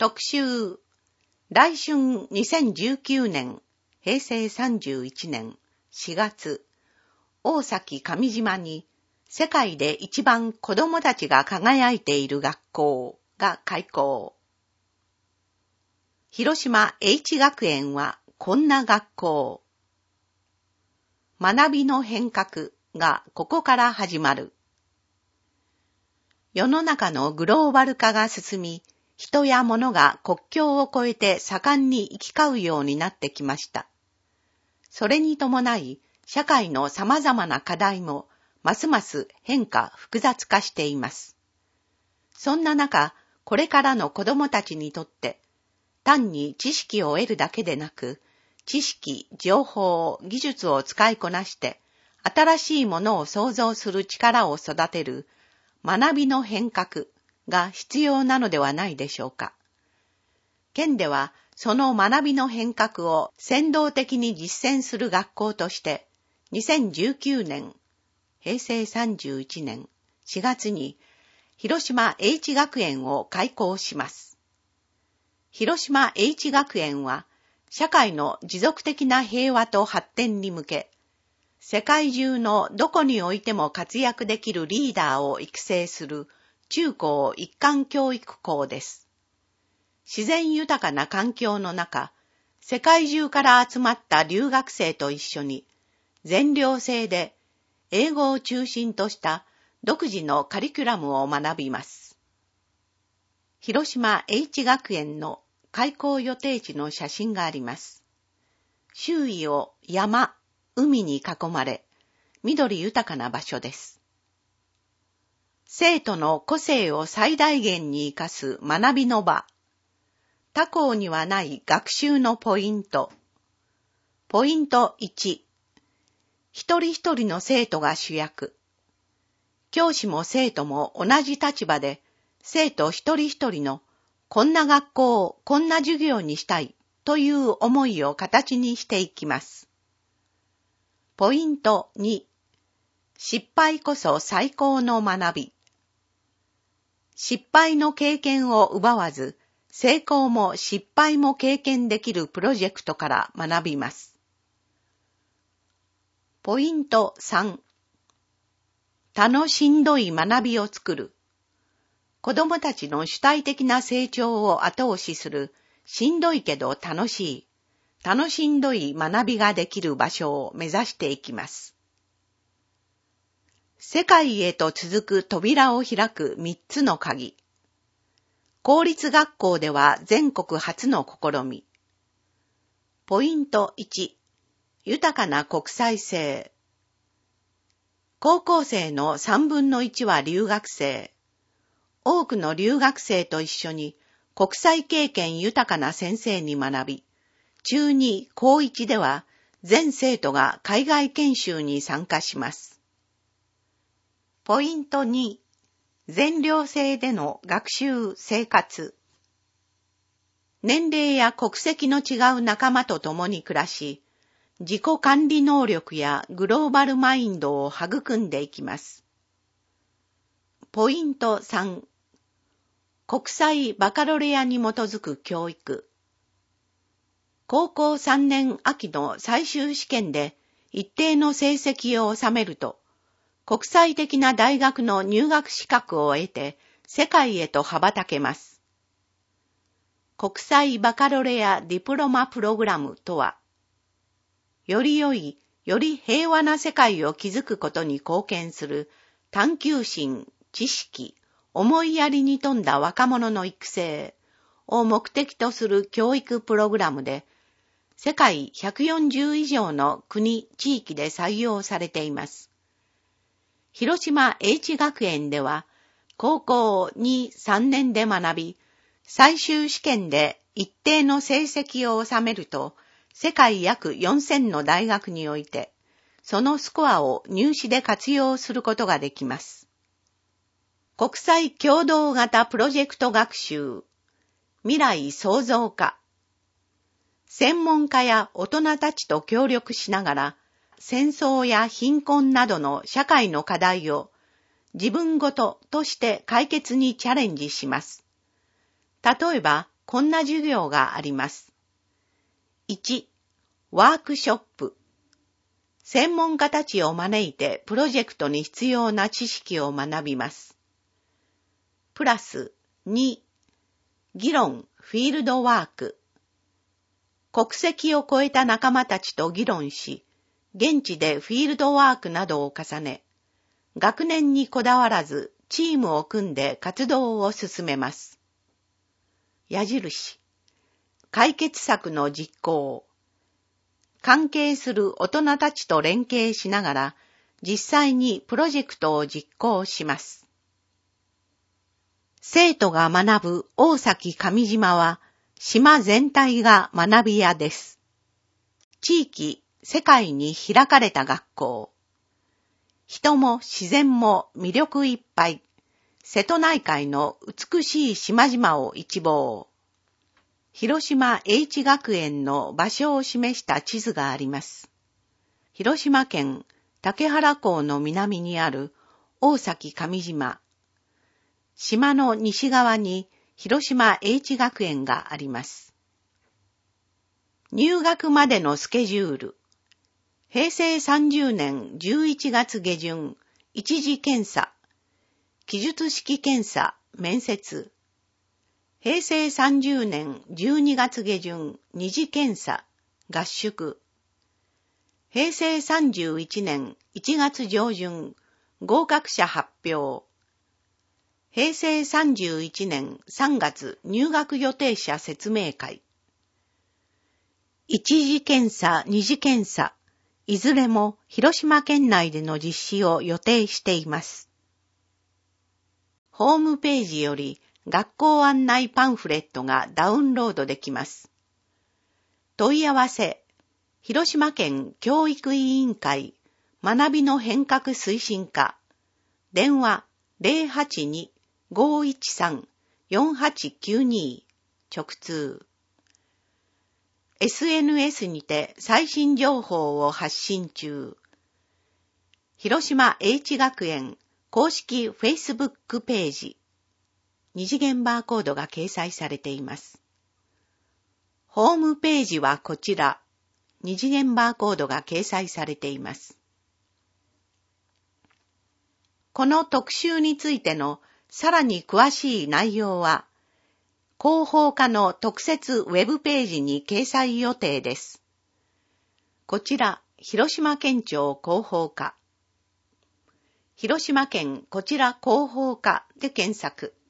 特集、来春2019年、平成31年4月、大崎上島に世界で一番子供たちが輝いている学校が開校。広島 H 学園はこんな学校。学びの変革がここから始まる。世の中のグローバル化が進み、人や物が国境を越えて盛んに行き交うようになってきました。それに伴い、社会の様々な課題もますます変化複雑化しています。そんな中、これからの子供たちにとって、単に知識を得るだけでなく、知識、情報、技術を使いこなして、新しいものを創造する力を育てる学びの変革が必要なのではないでしょうか。県では、その学びの変革を先導的に実践する学校として、2019年、平成31年4月に、広島 H 学園を開校します。広島 H 学園は、社会の持続的な平和と発展に向け、世界中のどこにおいても活躍できるリーダーを育成する中高一貫教育校です。自然豊かな環境の中、世界中から集まった留学生と一緒に、全寮制で英語を中心とした独自のカリキュラムを学びます。広島 H 学園の開校予定地の写真があります。周囲を山、海に囲まれ、緑豊かな場所です。生徒の個性を最大限に生かす学びの場。他校にはない学習のポイント。ポイント1。一人一人の生徒が主役。教師も生徒も同じ立場で、生徒一人一人のこんな学校をこんな授業にしたいという思いを形にしていきます。ポイント2。失敗こそ最高の学び。失敗の経験を奪わず、成功も失敗も経験できるプロジェクトから学びます。ポイント3。楽しんどい学びを作る。子供たちの主体的な成長を後押しする、しんどいけど楽しい、楽しんどい学びができる場所を目指していきます。世界へと続く扉を開く3つの鍵。公立学校では全国初の試み。ポイント1。豊かな国際性。高校生の3分の1は留学生。多くの留学生と一緒に国際経験豊かな先生に学び、中2、高1では全生徒が海外研修に参加します。ポイント2、全寮制での学習生活。年齢や国籍の違う仲間と共に暮らし、自己管理能力やグローバルマインドを育んでいきます。ポイント3、国際バカロレアに基づく教育。高校3年秋の最終試験で一定の成績を収めると、国際的な大学の入学資格を得て世界へと羽ばたけます。国際バカロレアディプロマプログラムとは、より良い、より平和な世界を築くことに貢献する探求心、知識、思いやりに富んだ若者の育成を目的とする教育プログラムで、世界140以上の国、地域で採用されています。広島 H 学園では、高校2、3年で学び、最終試験で一定の成績を収めると、世界約4000の大学において、そのスコアを入試で活用することができます。国際共同型プロジェクト学習、未来創造化。専門家や大人たちと協力しながら、戦争や貧困などの社会の課題を自分ごととして解決にチャレンジします。例えば、 こんな授業があります。1、ワークショップ。専門家たちを招いてプロジェクトに必要な知識を学びます。プラス2、議論フィールドワーク。国籍を超えた仲間たちと議論し、現地でフィールドワークなどを重ね、学年にこだわらずチームを組んで活動を進めます。矢印。解決策の実行。関係する大人たちと連携しながら、実際にプロジェクトを実行します。生徒が学ぶ大崎上島は、島全体が学び舎です。地域、世界に開かれた学校。人も自然も魅力いっぱい。瀬戸内海の美しい島々を一望。広島英知学園の場所を示した地図があります。広島県竹原港の南にある大崎上島。島の西側に広島英知学園があります。入学までのスケジュール。平成30年11月下旬、一次検査。記述式検査、面接。平成30年12月下旬、二次検査、合宿。平成31年1月上旬、合格者発表。平成31年3月入学予定者説明会。一次検査、二次検査、いずれも広島県内での実施を予定しています。ホームページより学校案内パンフレットがダウンロードできます。問い合わせ、広島県教育委員会学びの変革推進課、電話 082-513-4892 直通。SNS にて最新情報を発信中。広島英知学園公式 Facebook ページ。二次元バーコードが掲載されています。ホームページはこちら。二次元バーコードが掲載されています。この特集についてのさらに詳しい内容は、広報課の特設ウェブページに掲載予定です。こちら、広島県庁広報課。広島県こちら広報課で検索。